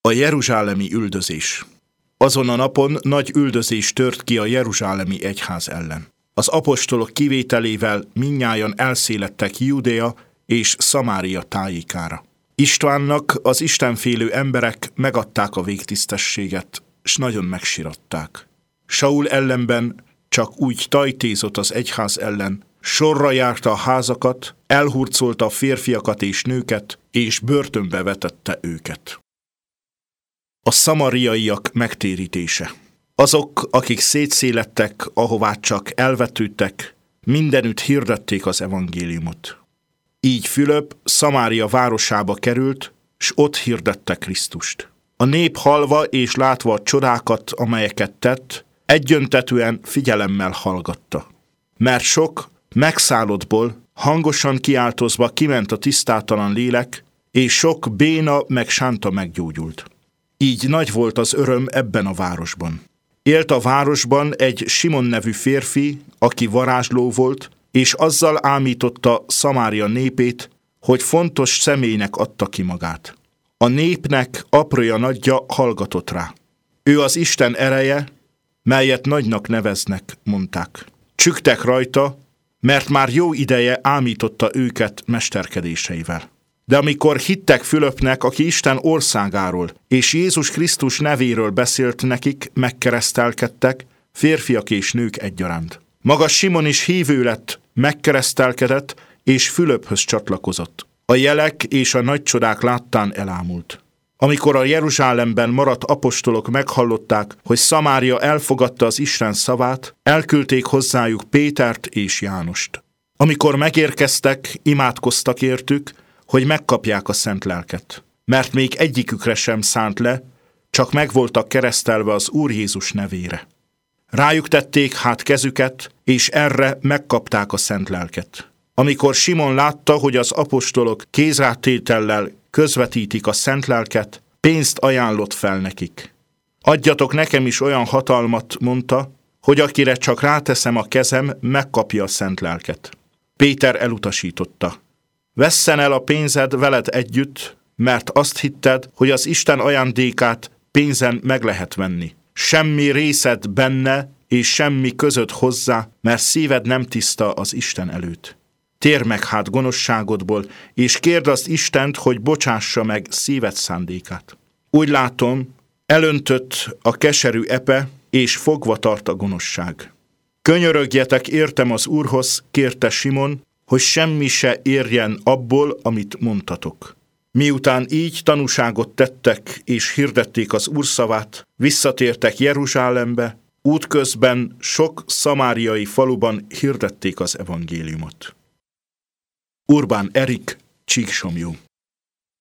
A jeruzsálemi üldözés. Azon a napon nagy üldözés tört ki a jeruzsálemi egyház ellen. Az apostolok kivételével mindnyájan elszéledtek Júdea és Szamária tájékára. Istvánnak az istenfélő emberek megadták a végtisztességet, s nagyon megsiratták. Saul ellenben csak úgy tajtézott az egyház ellen, sorra járta a házakat, elhurcolta a férfiakat és nőket, és börtönbe vetette őket. A szamariaiak megtérítése. Azok, akik szétszélettek, ahová csak elvetődtek, mindenütt hirdették az evangéliumot. Így Fülöp Szamária városába került, s ott hirdette Krisztust. A nép hallva és látva a csodákat, amelyeket tett, egyöntetűen figyelemmel hallgatta. Mert sok megszállottból, hangosan kiáltozva kiment a tisztátalan lélek, és sok béna meg sánta meggyógyult. Így nagy volt az öröm ebben a városban. Élt a városban egy Simon nevű férfi, aki varázsló volt, és azzal ámította Szamária népét, hogy fontos személynek adta ki magát. A népnek aprója nagyja hallgatott rá. Ő az Isten ereje, melyet nagynak neveznek, mondták. Csügtek rajta, mert már jó ideje ámította őket mesterkedéseivel. De amikor hittek Fülöpnek, aki Isten országáról és Jézus Krisztus nevéről beszélt nekik, megkeresztelkedtek, férfiak és nők egyaránt. Maga Simon is hívő lett, megkeresztelkedett, és Fülöphöz csatlakozott. A jelek és a nagy csodák láttán elámult. Amikor a Jeruzsálemben maradt apostolok meghallották, hogy Szamária elfogadta az Isten szavát, elküldték hozzájuk Pétert és Jánost. Amikor megérkeztek, imádkoztak értük, hogy megkapják a szent lelket. Mert még egyikükre sem szánt le, csak meg voltak keresztelve az Úr Jézus nevére. Rájuk tették hát kezüket, és erre megkapták a szent lelket. Amikor Simon látta, hogy az apostolok kézrátétellel közvetítik a szent lelket, pénzt ajánlott fel nekik. Adjatok nekem is olyan hatalmat, mondta, hogy akire csak ráteszem a kezem, megkapja a szent lelket. Péter elutasította. Vesszen el a pénzed veled együtt, mert azt hitted, hogy az Isten ajándékát pénzen meg lehet venni. Semmi részed benne, és semmi közöd hozzá, mert szíved nem tiszta az Isten előtt. Térj meg hát gonoszságodból, és kérd az Istent, hogy bocsássa meg szíved szándékát. Úgy látom, elöntött a keserű epe, és fogva tart a gonoszság. Könyörögjetek értem az Úrhoz, kérte Simon, hogy semmi se érjen abból, amit mondtatok. Miután így tanúságot tettek és hirdették az Úr szavát, visszatértek Jeruzsálembe, útközben sok szamáriai faluban hirdették az evangéliumot. Urbán Erik, Csíksomlyó.